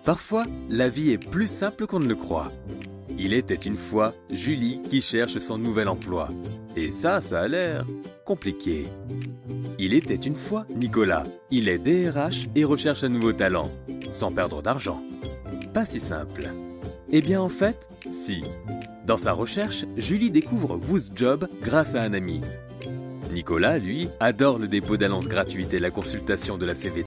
Parfois, la vie est plus simple qu'on ne le croit. Il était une fois Julie qui cherche son nouvel emploi. Et ça a l'air compliqué. Il était une fois Nicolas. Il est DRH et recherche un nouveau talent, sans perdre d'argent. Pas si simple. Eh bien en fait, si. Dans sa recherche, Julie découvre WooSjob grâce à un ami. Nicolas, lui, adore le dépôt d'annonces gratuites et la consultation de la CVT.